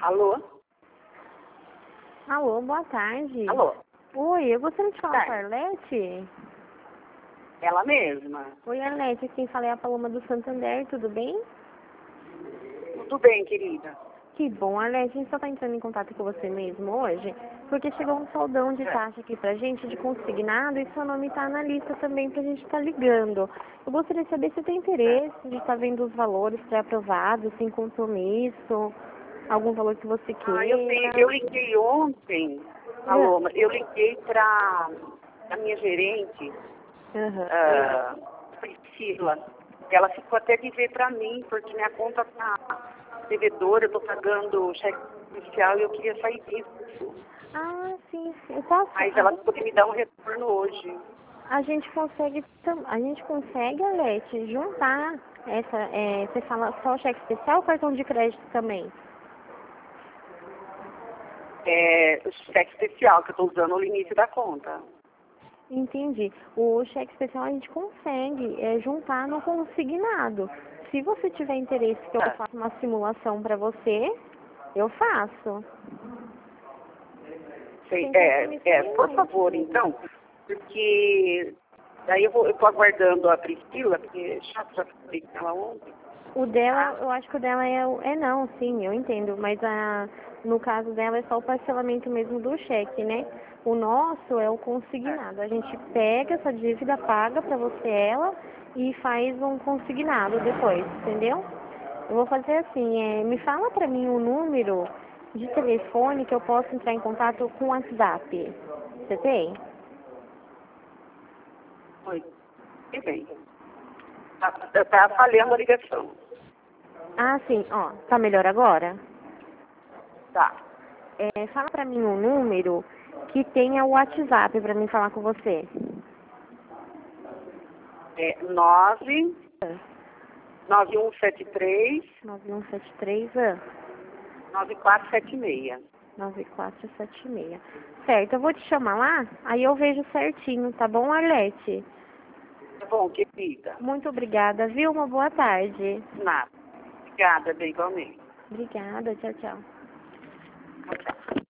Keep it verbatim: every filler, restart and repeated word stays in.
Alô? Alô, boa tarde. Alô? Oi, eu gostaria de falar Boa com a Arlete. Ela mesma. Oi, Arlete, quem fala é a Paloma do Santander, tudo bem? Tudo bem, querida? Que bom, Arlete, a gente só está entrando em contato com você mesmo hoje, porque chegou um soldão de taxa aqui pra gente, de consignado, e seu nome tá na lista também pra gente estar ligando. Eu gostaria de saber se tem interesse de estar vendo os valores pré-aprovados, sem compromisso, algum valor que você queira. Ah, eu, tenho, eu liguei ontem, Paloma, eu liguei pra a minha gerente, Uhum. ah, Priscila. Ela ficou até de ver pra mim, porque minha conta tá devedora, eu tô pagando cheque especial e eu queria sair disso. Ah, sim, sim. Eu posso, Mas a, ela gente, poderia me dar um retorno hoje. a gente consegue, tam- a gente consegue, Arlete, juntar essa, é, você fala só cheque especial ou cartão de crédito também? É, o cheque especial que eu tô usando no limite da conta. Entendi. O cheque especial a gente consegue é, juntar no consignado. Se você tiver interesse que eu Tá. faça uma simulação para você, eu faço. Sei, Sem é, compromisso é, por nenhum. favor, então, porque daí eu vou, eu tô aguardando a Priscila, porque é chato, já falei com ela ontem. O dela, eu acho que o dela é, o- é não, sim, eu entendo, mas a, no caso dela é só o parcelamento mesmo do cheque, né? O nosso é o consignado. A gente pega essa dívida, paga pra você ela e faz um consignado depois, entendeu? Eu vou fazer assim, é, me fala pra mim o número de telefone que eu posso entrar em contato com o WhatsApp. Você tem? Oi, tudo bem. Tá, tá falhando a ligação. Ah, sim, ó, tá melhor agora? Tá. É, fala pra mim um número que tenha o WhatsApp pra mim falar com você. É nove nove um sete três nove um sete três ah, nove quatro sete seis. nove quatro sete seis. Certo, eu vou te chamar lá, aí eu vejo certinho, tá bom, Arlete? Tá bom, querida? Muito obrigada, viu? Uma boa tarde. Nada. Obrigada, bem igualmente. Obrigada, tchau, tchau. Tchau, tchau.